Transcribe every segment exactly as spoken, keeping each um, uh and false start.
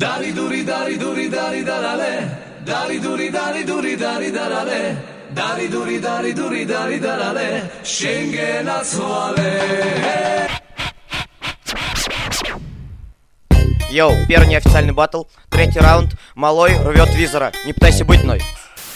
Dari duri dari duri dari darale, dari duri dari duri dari darale, dari duri dari duri dari darale, Schengen asвале. Йоу, первый неофициальный баттл, третий раунд, малой рвет визора, не пытайся быть мной.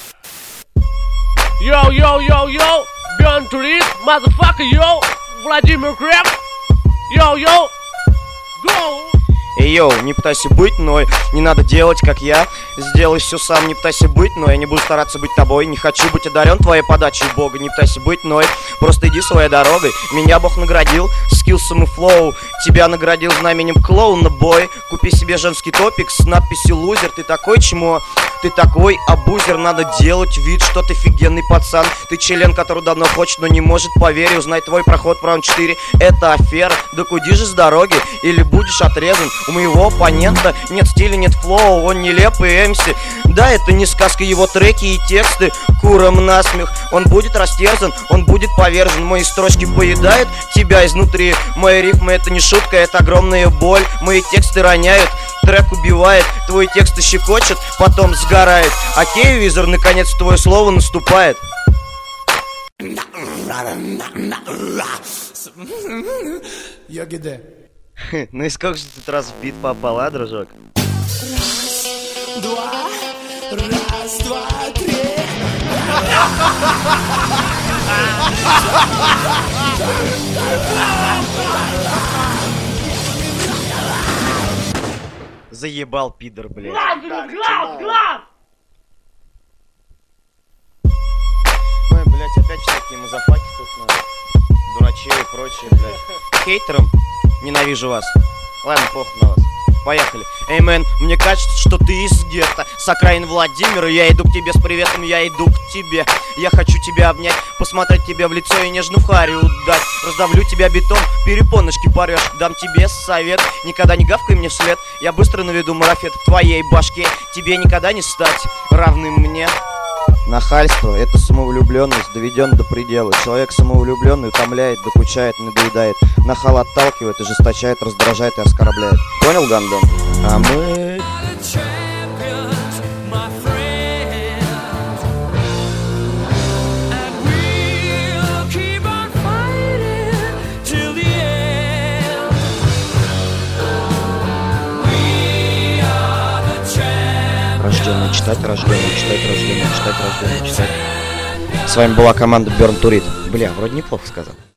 Йоу, йоу, йоу, йоу, Björn Turit, motherfucker, йоу, Владимир Крем, йоу, йоу, go! Эй, йоу, не пытайся быть мной, не надо делать, как я. Сделай все сам, не пытайся быть мной. Я не буду стараться быть тобой, не хочу быть одарен твоей подачей Бога. Не пытайся быть мной, просто иди своей дорогой. Меня Бог наградил скиллсом и флоу, тебя наградил знаменем клоуна, бой. Купи себе женский топик с надписью лузер. Ты такой чмо, ты такой абузер. Надо делать вид, что ты офигенный пацан. Ты член, который давно хочет, но не может, поверь. Узнай твой проход в раунд четыре, это афера. Да куди же с дороги, или будешь отрезан. У моего оппонента нет стиля, нет флоу, он нелепый эм си. Да, это не сказка, его треки и тексты куром насмех. Он будет растерзан, он будет повержен. Мои строчки поедают тебя изнутри. Мои рифмы это не шутка, это огромная боль. Мои тексты роняют, трек убивает. Твой текст щекочет, потом сгорает. Окей, визор, наконец твое слово наступает. Йоги-де. Ну и сколько же ты тут раз в бит попал, а, дружок? Раз, два, раз, два, три. Заебал, пидор, блядь. Глаз, глаз, глаз! Ой, блядь, опять всякие мазафаки тут, надо. Дурачей и прочее, блядь. Хейтерам ненавижу вас. Ладно, похуй на вас. Поехали. Эй, мэн, мне кажется, что ты из гетто, с окраин Владимира. Я иду к тебе с приветом, я иду к тебе. Я хочу тебя обнять, посмотреть тебе в лицо и нежно в харю дать. Раздавлю тебя бетон, перепоночки порешь. Дам тебе совет, никогда не гавкай мне вслед. Я быстро наведу марафет в твоей башке. Тебе никогда не стать равным мне. Нахальство — это самовлюбленность, доведен до предела. Человек самовлюбленный утомляет, докучает, надоедает. Нахал отталкивает, ожесточает, раздражает и оскорбляет. Понял, гандон? А мы... Рожденный читать, рожденный читать, рожденный читать, рожденный читать. С вами была команда Björn Turit. Бля, вроде неплохо сказал.